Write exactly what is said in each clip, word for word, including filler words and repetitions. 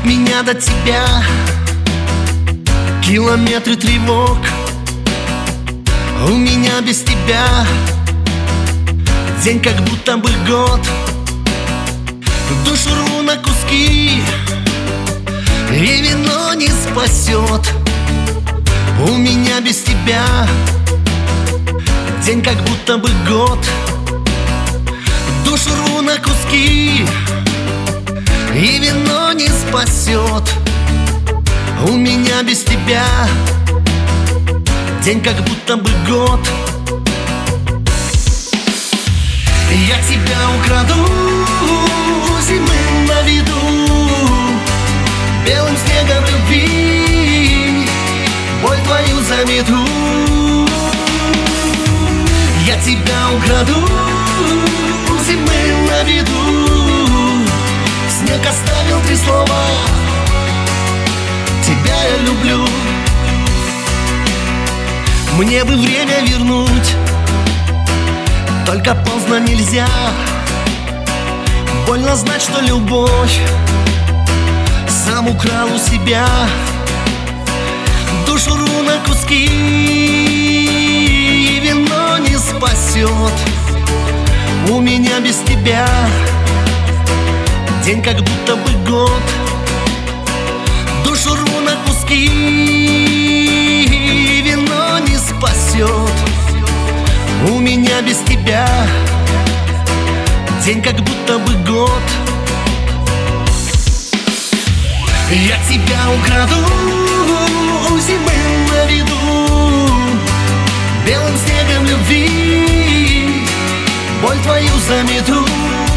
меня до тебя километры тревог. У меня без тебя день как будто бы год. Душу рву на куски, и вино не спасет. У меня без тебя день как будто бы год. Душу рву на куски, и вино не спасет. У меня без тебя день как будто бы год. Я тебя украду у зимы на виду, белым снегом любви боль твою замету. Я тебя украду у зимы на виду, снег оставил три слова: тебя я люблю. Мне бы время вернуть, только поздно нельзя. Больно знать, что любовь сам украл у себя. Душу рву на куски, и вино не спасет. У меня без тебя день как будто бы год. Душу рву на куски, и вино не спасет. У меня без тебя день как будто бы год. Я тебя украду у зимы на виду, белым снегом любви боль твою замету.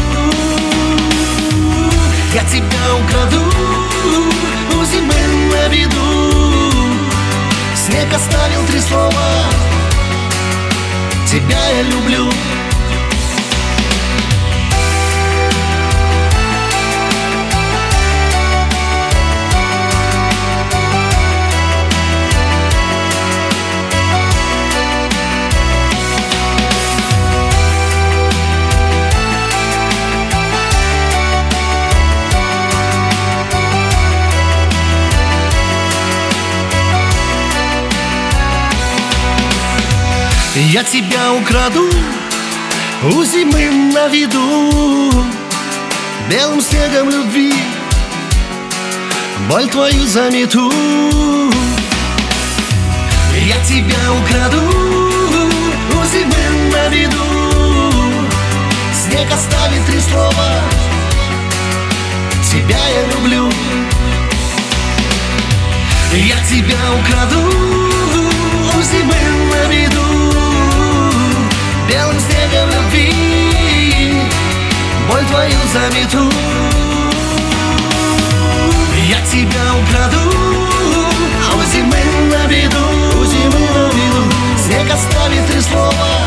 Я тебя украду у зимы на виду, снег оставил три слова: тебя я люблю. Я тебя украду у зимы на виду, белым снегом любви боль твою замету. Я тебя украду у зимы на виду, снег оставит три слова: тебя я люблю. Я тебя украду у зимы на виду, белым снегом любви боль твою замету. Я тебя украду у зимы на виду, у зимы на виду, снег оставит три слова: